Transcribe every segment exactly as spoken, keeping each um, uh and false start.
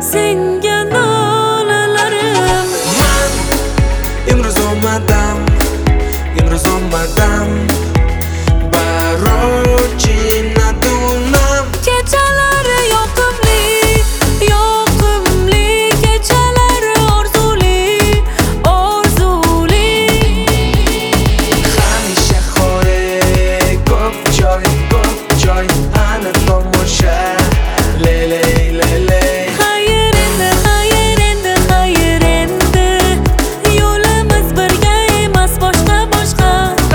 senga nolalarim. Man imroz omadam, imroz omadam Barochi nadunam. Kechalari yoqimli, yoqimli, kechalari orzuli, orzuli. Hamisha xo'rak, ko'p joy, ko'p joy, ana tomosha. Leley, leley. Xayr endi, xayr endi, xayr endi. Yo'limiz birga emas, boshqa boshqa.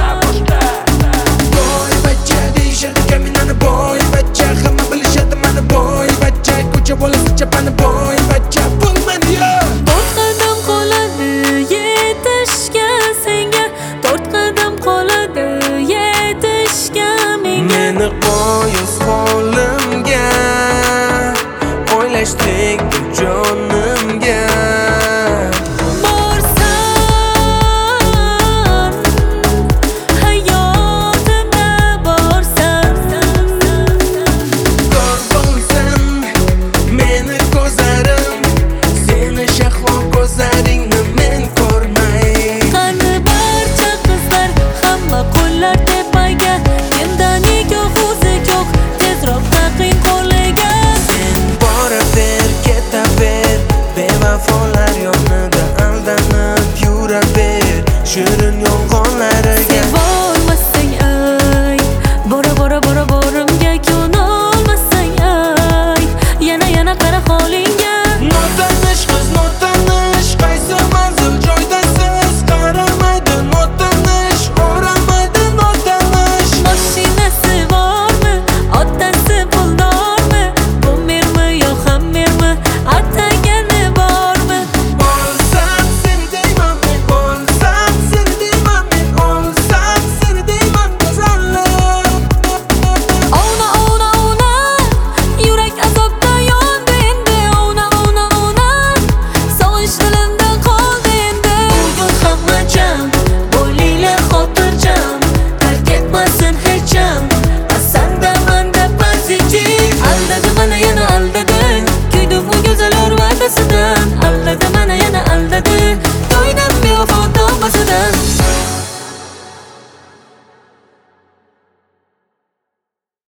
Boy bachcha deyishadi kaminani, boy bachcha hamma bilishadi mani, boy bachcha ko'cha bolasi chapani, boy bachcha bo'lmadi yo. To'rt qadam qoladi yetishga senga, to'rt qadam qoladi yetishga menga. Meni qo'yiz holimga, o'ylashdik jonimga. Borsan, hayotimda borsan. Ko'r bo'lsin meni ko'zlarim, seni shahlo ko'zlaringni men ko'rmay. Qani barcha qizlar, hamma qo'llar tepaga. Menda nikoh o'zi yo'q, tezroq taqing qo'liga. Sen boraver, ketaver, bevafolar yonida aldanib yuraver, shirin yolg'onlariga. Sevolmasang ay, bora bora bora borimga ko'nolmasang ay, yana yana qara holingga. Notanish qiz, notanish, qaysi manzil joyda